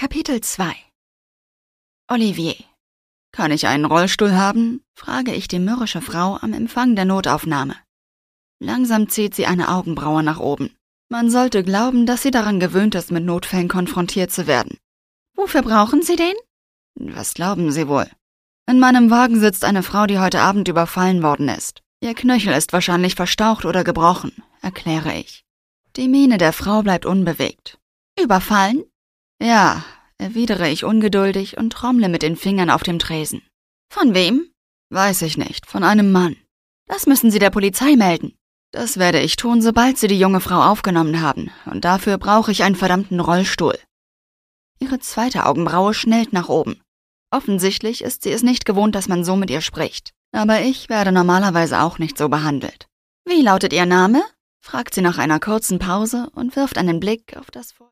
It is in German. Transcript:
Kapitel 2 Olivier. »Kann ich einen Rollstuhl haben?« frage ich die mürrische Frau am Empfang der Notaufnahme. Langsam zieht sie eine Augenbraue nach oben. Man sollte glauben, dass sie daran gewöhnt ist, mit Notfällen konfrontiert zu werden. »Wofür brauchen Sie den?« »Was glauben Sie wohl? In meinem Wagen sitzt eine Frau, die heute Abend überfallen worden ist. Ihr Knöchel ist wahrscheinlich verstaucht oder gebrochen«, erkläre ich. Die Miene der Frau bleibt unbewegt. »Überfallen?« »Ja«, erwidere ich ungeduldig und trommle mit den Fingern auf dem Tresen. »Von wem?« »Weiß ich nicht, von einem Mann.« »Das müssen Sie der Polizei melden.« »Das werde ich tun, sobald Sie die junge Frau aufgenommen haben, und dafür brauche ich einen verdammten Rollstuhl.« Ihre zweite Augenbraue schnellt nach oben. Offensichtlich ist sie es nicht gewohnt, dass man so mit ihr spricht. Aber ich werde normalerweise auch nicht so behandelt. »Wie lautet Ihr Name?« fragt sie nach einer kurzen Pause und wirft einen Blick auf das